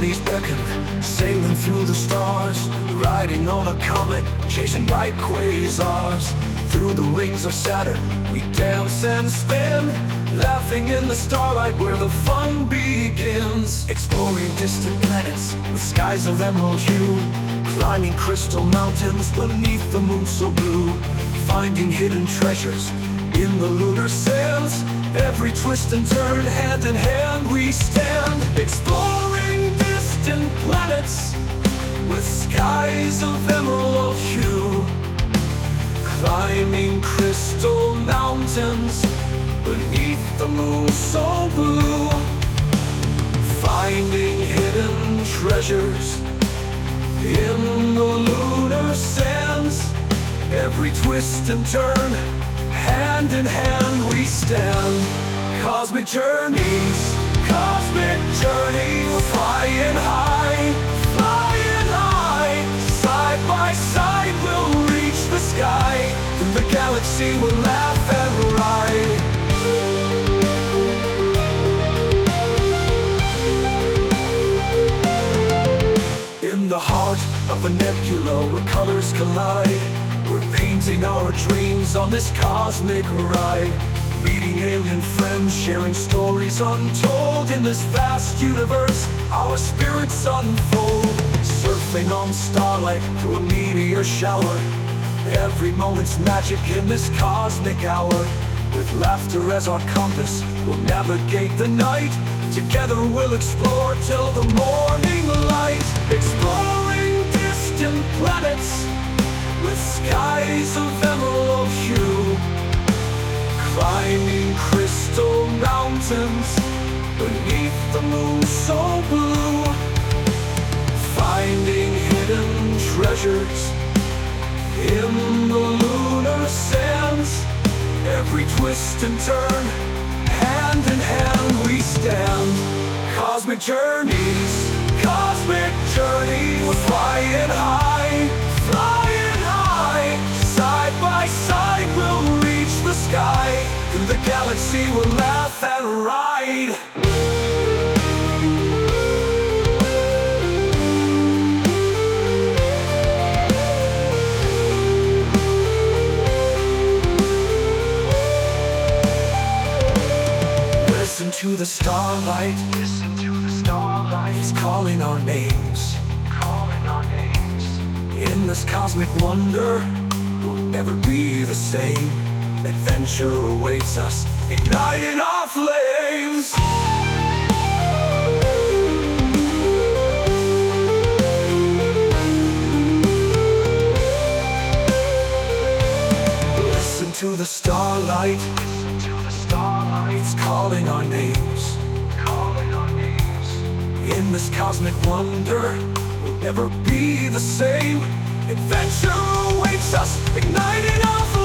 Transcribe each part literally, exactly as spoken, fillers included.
destinies beckon, sailing through the stars, riding on a comet, chasing bright quasars. Through the rings of Saturn, we dance and spin, laughing in the starlight where the fun begins. Exploring distant planets with skies of emerald hue, climbing crystal mountains beneath the moon so blue. Finding hidden treasures in the lunar sands, every twist and turn, hand in hand we stand. Exploring distant planets with skies of emerald hue, climbing crystal mountains beneath the moon so blue. Finding hidden treasures in the lunar sands, every twist and turn, hand in hand we stand. Cosmic journeys, cosmic journeys, flying high, flying high. Side by side we'll reach the sky, through the galaxy we'll laugh and ride. In the heart of a nebula where colors collide, we're painting our dreams on this cosmic ride. Meeting alien friends, sharing stories untold. In this vast universe, our spirits unfold. Surfing on starlight through a meteor shower, every moment's magic in this cosmic hour. With laughter as our compass, we'll navigate the night. Together we'll explore till the morning light. Exploring distant planets with skies of emerald hue, climbing crystal mountains beneath the moon so blue. Finding hidden treasures in the lunar sands, every twist and turn, hand in hand we stand. Cosmic journeys, cosmic journeys, we're flying high, flying high. Side by side we'll reach the sky, through the galaxy we'll laugh and ride. Listen to the starlight, listen to the starlight. It's calling our names, calling our names. In this cosmic wonder, we'll never be the same. Adventure awaits us, igniting our flames. Listen to the starlight, listen to the starlight. It's calling our names, calling our names. In this cosmic wonder, we'll never be the same. Adventure awaits us, igniting our flames.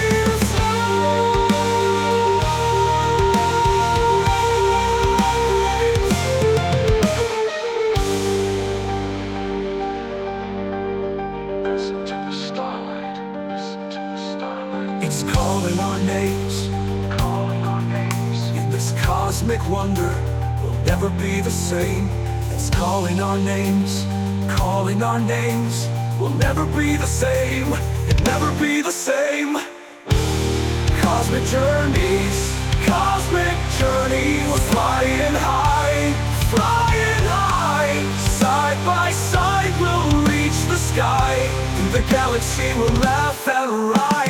Listen to the starlight, listen to the starlight. It's calling our names, calling our names. In this cosmic wonder, we'll never be the same. It's calling our names, calling our names. We'll never be the same, it'll never be the same. Cosmic journeys, cosmic journeys. We're flying high, flying high. Side by side we'll reach the sky, through the galaxy we'll laugh and ride.